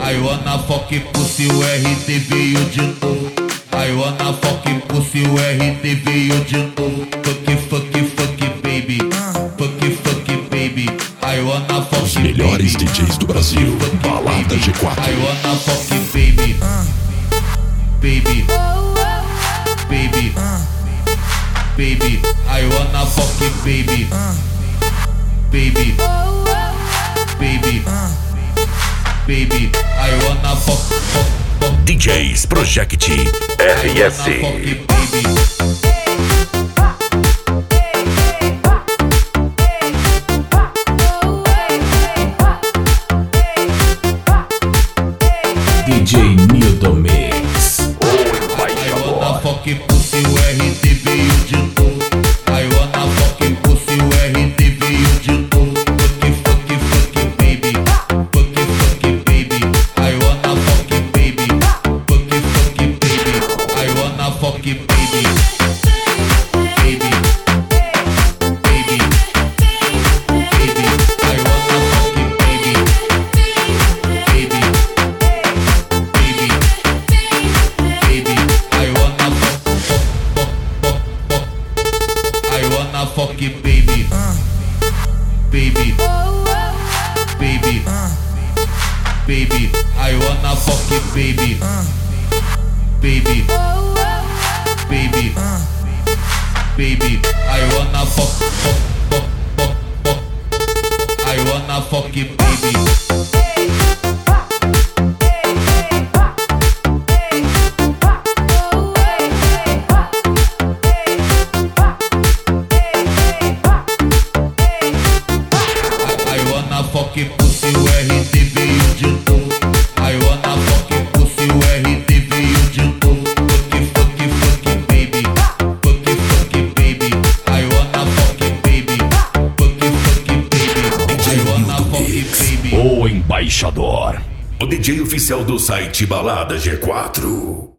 I wanna fuck pussy, o RD veio de novo. I wanna fuck pussy, o RD veio de novo. Fuck baby, fuck baby. I wanna fuck Os melhores baby. DJs do Brasil, Balada G4. I wanna fuck baby, baby, baby, baby. I wanna fuck baby, baby, baby, baby. I wanna fuck DJs Project RS. DJ Nildo Mix. I wanna fuck pussy, o RD veio de novo. I wanna fuck pussy, o RD veio de novo. Fuck baby, fuck baby. I wanna fuck baby, fuck baby. I wanna fuck baby, baby, baby, baby. I wanna fuck baby, baby, baby, baby. I wanna fuck baby, baby, baby, baby. I wanna fuck baby, baby, baby, baby. I wanna fuck, I wanna fuck baby. Fuck pussy, o RD veio de novo. I wanna fuck pussy, o RD veio de novo. Fuck baby, fuck baby. I wanna fuck baby, fuck baby. I wanna fuck baby. O embaixador, o DJ oficial do site Balada G4.